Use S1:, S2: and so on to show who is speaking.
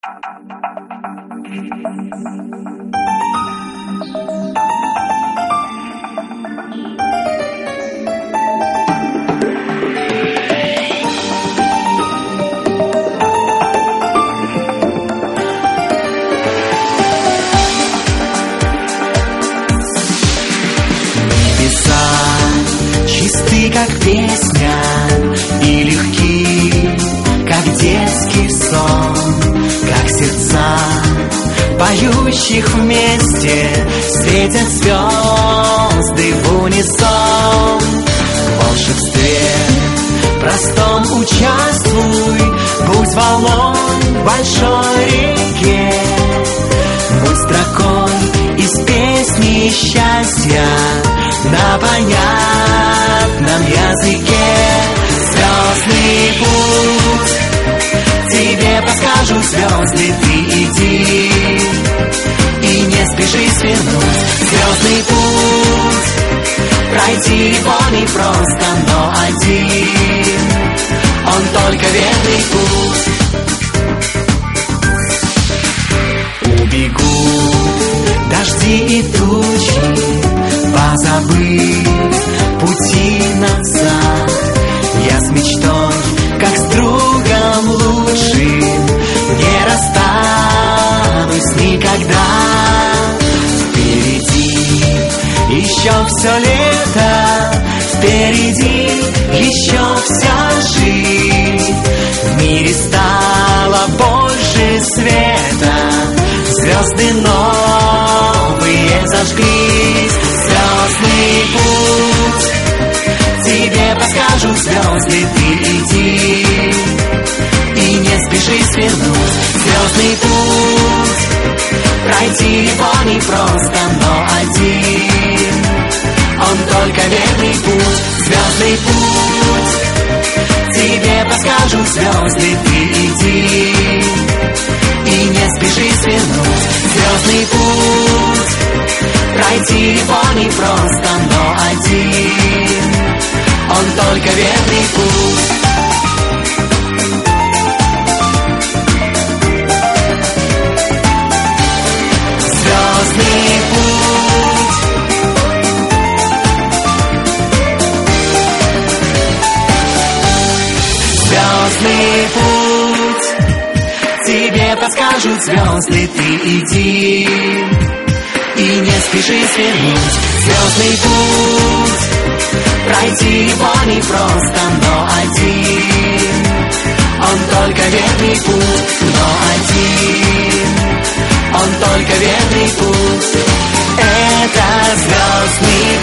S1: Чисты, как песня, и легки, как детский сон, как сердца, поющих вместе, светят звезды в унисон. В волшебстве простом участвуй, будь волной в большой реке, будь строкой из песни счастья на понятном языке. Звездный путь тебе подскажут звезды, ты иди и не спеши свернуть. Звездный путь пройти его непросто, но один он только верный путь. Убегут дожди и тучи, позабыв пути назад, я с мечтой, как с другом лучшим, не расстанусь никогда. Впереди еще все лето, впереди еще вся жизнь. В мире стало больше света, звезды новые зажглись. Звездный путь тебе подскажут звезды, ты иди и не спеши свернуть. Звездный путь пройти его непросто, но один он только верный путь. Звездный путь тебе подскажут звезды, ты иди и не спеши свернуть. Звездный путь пройти его непросто, но один он только верный путь. Звездный путь звездный путь тебе подскажут звезды, ты иди и не спеши свернуть. Звездный путь пройти его непросто, но один он только верный путь, но один он только верный путь. Это звездный